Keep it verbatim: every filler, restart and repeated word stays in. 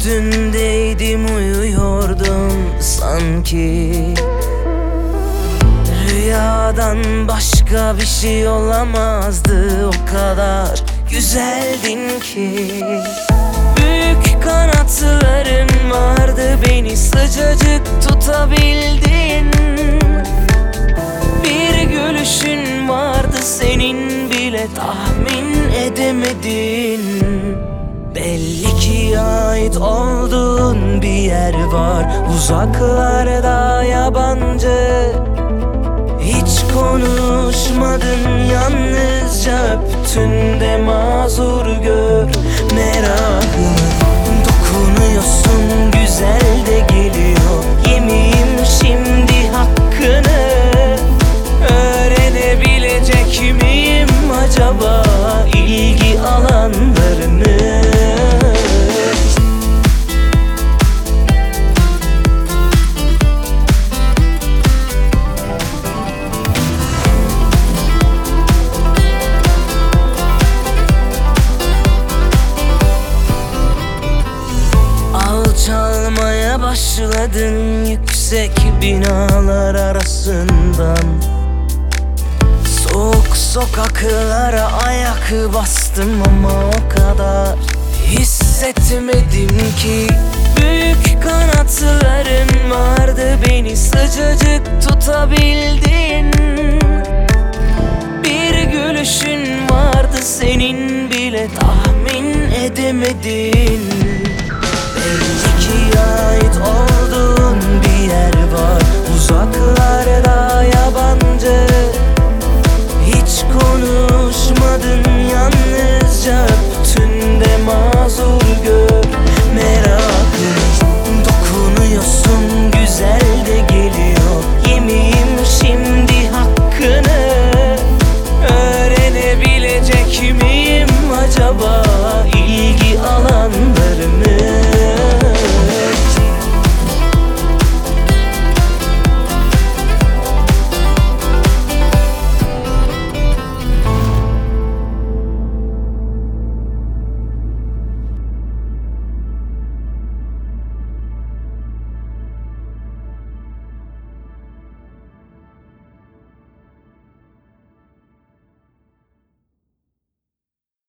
üstündeydim, uyuyordum sanki. Rüyadan başka bir şey olamazdı, o kadar güzeldin ki. Büyük kanatların vardı, beni sıcacık tutabildin. Bir gülüşün vardı, senin bile tahmin edemedin. Belli ki ait olduğun bir yer var, uzaklarda, yabancı. Hiç konuşmadın, yalnızca öptün de mazur gör merakımı. Dokunuyorsun, güzel de geliyor, yemeyeyim şimdi hakkını. Öğrenebilecek miyim acaba ilgi alanlarını? Çalmaya başladın yüksek binalar arasından. Soğuk sokaklara ayak bastım ama o kadar hissetmedim ki. Büyük kanatların vardı, beni sıcacık tutabildin. Bir gülüşün vardı, senin bile tahmin edemedin. Belli ki ait olduğun bir yer var, uzaklarda, yabancı. Hiç konuşmadın, yalnızca öptün de mazur gör merakını. Dokunuyorsun, güzel de geliyor, yemeyeyim şimdi hakkını. Öğrenebilecek miyim acaba